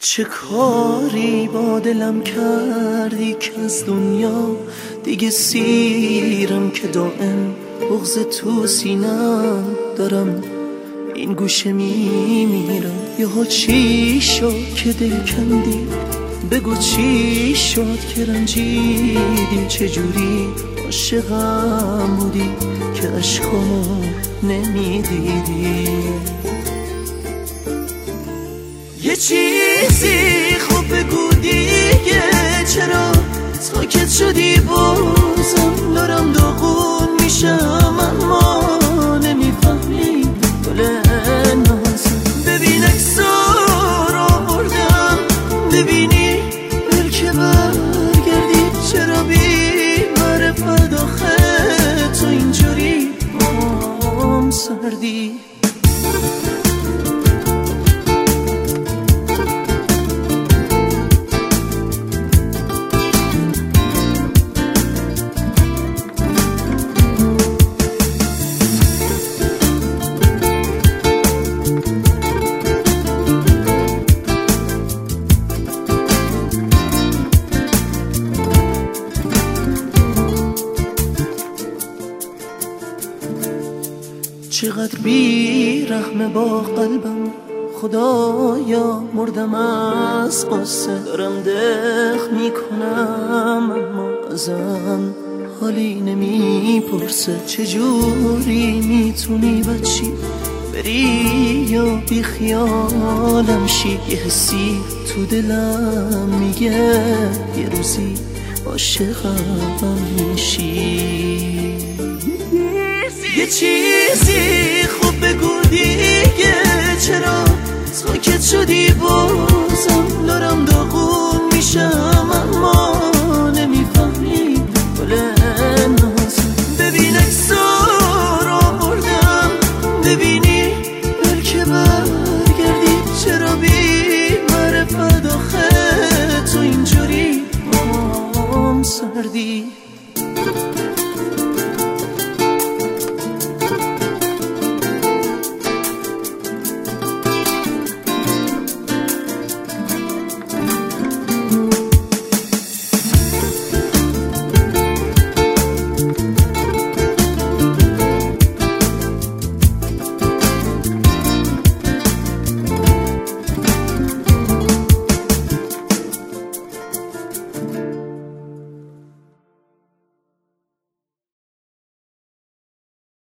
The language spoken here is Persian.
چه کاری با دلم کردی که از دنیا دیگه سیرم، که دائم بغض تو سینم دارم، این گوشه میمیرم. یهو چی شد که دل کندی؟ بگو چی شد که رنجیدی؟ چجوری عاشقم بودی که عشقامو نمیدیدی؟ یه چیزی خوب بگو دیگه، چرا ساکت شدی؟ بازم دارم داغون میشم اما نمیفهمی گل نازم. ببین اکسار آوردم، ببینی بلکه برگردی. چرا بی معرفت آخه تو اینجوری مام سردی؟ چقدر بی رحمه با قلبم، خدایا مردم از قصه. دارم دق میکنم اما ازم حالی نمیپرسه. چجوری میتونی بچی بری یا بی خیالم شی؟ یه حسی تو دلم میگه یه روزی عاشقم میشی. یه چیزی خوب بگو دیگه، چرا ساکت شدی؟